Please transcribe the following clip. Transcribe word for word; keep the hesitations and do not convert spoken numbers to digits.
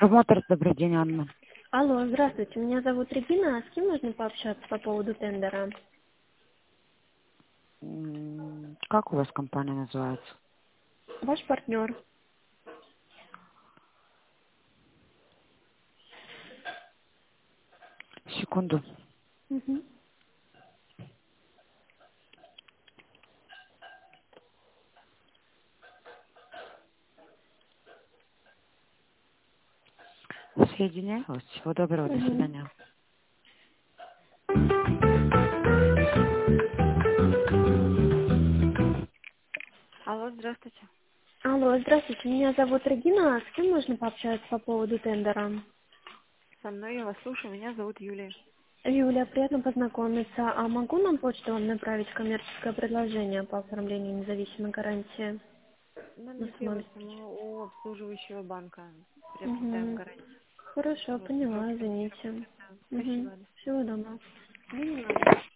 Промоутер, добрый день, Анна. Алло, здравствуйте, меня зовут Регина, а с кем можно пообщаться по поводу тендера? М, Как у вас компания называется? Ваш партнер. Секунду. Мгм. Соединяю вас. Всего доброго, до Мгм. свидания. Алло, здравствуйте. Алло, здравствуйте, меня зовут Регина, а с кем можно пообщаться по поводу тендера? Со мной я вас слушаю, меня зовут Юлия. Юля, приятно познакомиться. А могу на почту вам направить коммерческое предложение по оформлению независимой гарантии Нам на не самом... требуется, мы у обслуживающего банка приобретаем Угу. гарантию. Хорошо, Вот, поняла, пожалуйста, не извините. требуется. Да. Угу. Спасибо, до Всего свидания. доброго. Ну, не надо.